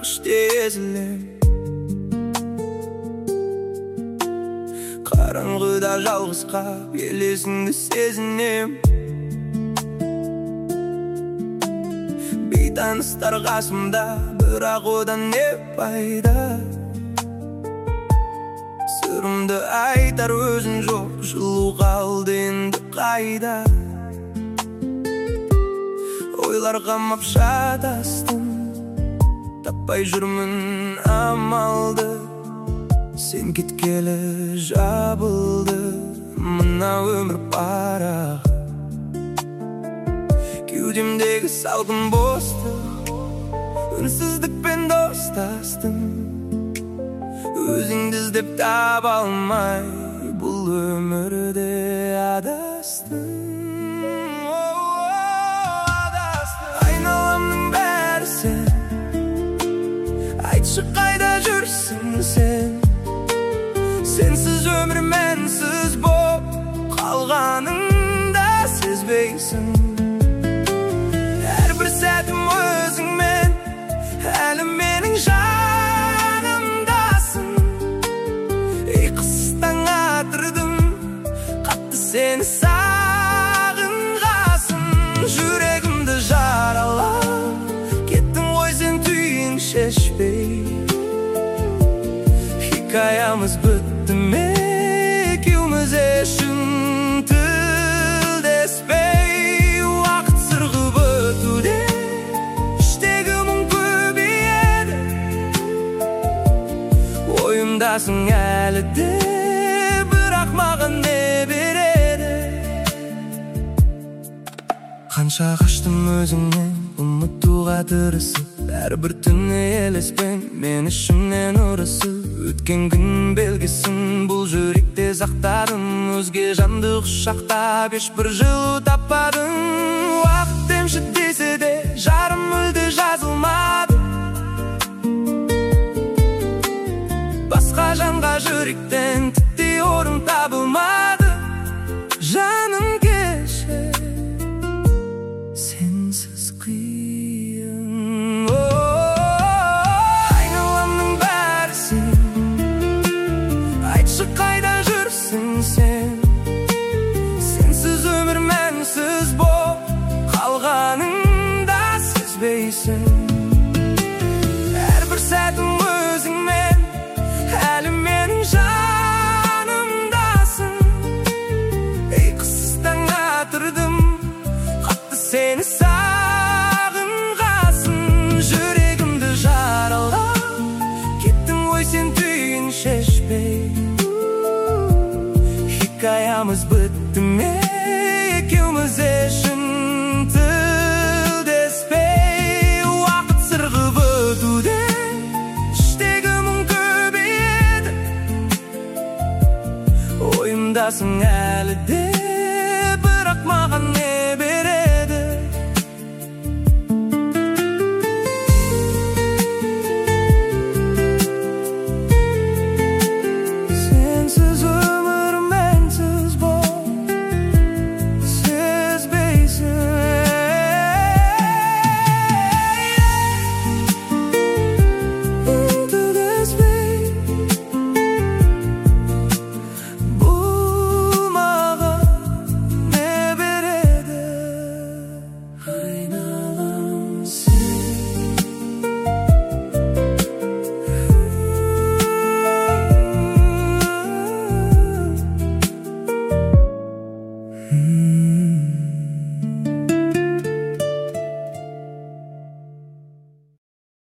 бірақ іште езілем. Қараңғыда жалғыз қап елесіңді сезінем. Бейтаныстар қасымда, бірақ одан не пайда? Сырымды айтар өзің жоқ, жылу қалды енді қайда? Ойлар қамап шатастым, таппай жүрмін амалды. Сен кеткелі жабылды мына өмір парағы. Кеудемдегі салқын бостық, үнсіздікпен достастым. Өзіңді іздеп таба алмай, бұл өмірде адастым. Айналамның бәрі сен, айтшы қайда жүрсің сен? Сенсіз өмір мәнсіз боп қалғаныңда сезбейсің. Әрбір сәтім өзіңмен, әлі менің жанымдасың. Ұйқысыз атырдым, қатты сені сағынғасын. Жүрегімді жаралап кеттің ғой сен түйін шешпей. Хикаямыз бітті ме екеуміз ешін тілдеспей. Уақыт сырғып өтуде іштегі мұң көбейеді. Ойымдасың әлі де, бірақ маған не береді? Қанша қаштым өзіңнен, ұмытуға тырысып. Әрбір түні елеспен мен ішімнен ұрысып. Өткен күн белгісін бұл жүректе сақтадым. Өзге жанды құшақтап ешбір жылу таппадым. Уақыт емші десе де жарым мүлде жазылмады. Басқа жанға жүректен тіптей орын табылмады. Жаным кеше сенсіз қиын. Айналамның бәрі сен, айтшы қайда жүрсің сен? Сенсіз өмір мәнсіз боп қалғаныңда сезбейсің. Әрбір сәтім өзіңмен, әлі менің жанымдасың. Ұйқысыз таң атырдым, қатты сені сағынғасын. Жүрегімді жаралап кеттің ғой сен түйін шешпей. Хикаямыз бітті ме екеуміз ешін тілдеспей. Уақыт сырғып өтуде іштегі мұң көбейеді. Ойымдасың әлі де,